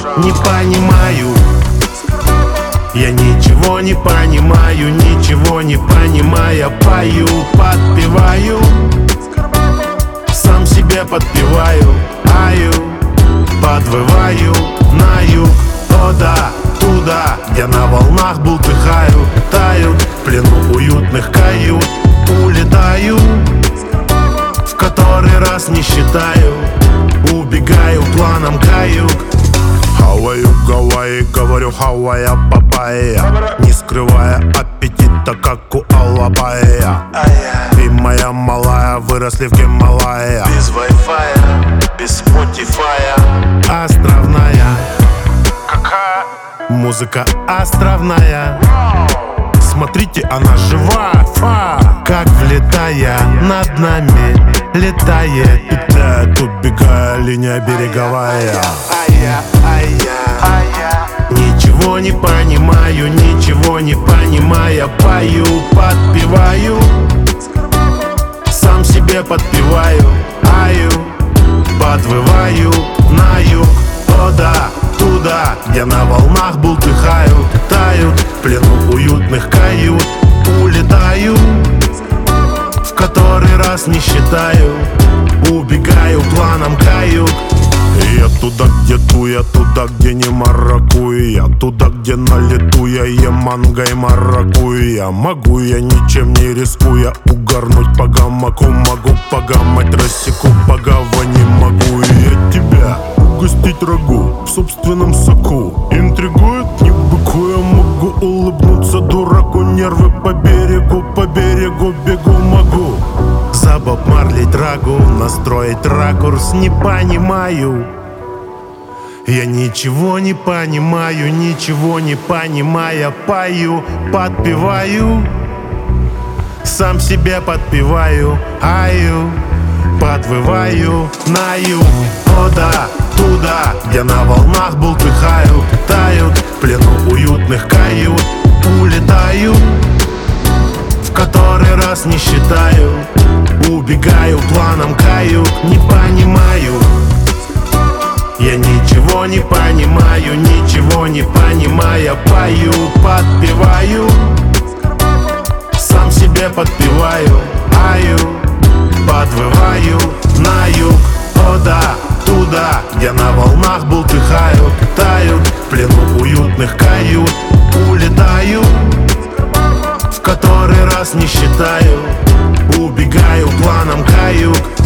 не понимаю. Я ничего не понимаю, ничего не понимая, пою, подпеваю, сам себе подпеваю, аю, подвываю на юг, туда, туда, где на волнах бултыхаю, таю, в плену уютных кают, улетаю, в который раз не считаю, убегаю планом каюк. Хаваю Гавайи, говорю хавая папайя, не скрывая аппетита, как у Алабая. Ты моя малая, выросли в Гималая. Без вай-фая, без спотифая. Островная Какая? музыка островная. Смотрите, она жива, как влетая над нами, летает, питает, убегая, линия береговая. Ничего не понимаю, ничего не понимая, пою, подпеваю, сам себе подпеваю, аю, подвываю на юг, туда, туда, где на волнах бултыхают, тают, в плену уютных кают, улетаю, в который раз не считаю, убегаю планом каюк. Я туда, где туя, туда, где не маракуя, туда, где на лету я ем манго и маракуя. Могу я, ничем не рискуя, угорнуть по гамаку, могу погамать, рассеку по гавани, могу и я тебя угостить рагу в собственном соку. Интригует, не быкуя, могу улыбнуться дураку, нервы по берегу бегу могу. За Боб Марли драгу настроить ракурс не понимаю. Я ничего не понимаю, ничего не понимая, пою, подпеваю, сам себе подпеваю, аю, подвываю на юг, туда, туда, где на волнах бултыхают, тают, в плену уютных кают, улетаю, в который раз не считаю, убегаю планом каюк, не понимаю. Я ничего не понимаю, ничего не понимая, пою, подпеваю, сам себе подпеваю, аю, подвываю на юг, туда, туда, где на волнах бултыхают, тают, в плену уютных кают, улетаю, в который раз не считаю, убегаю планом каюк.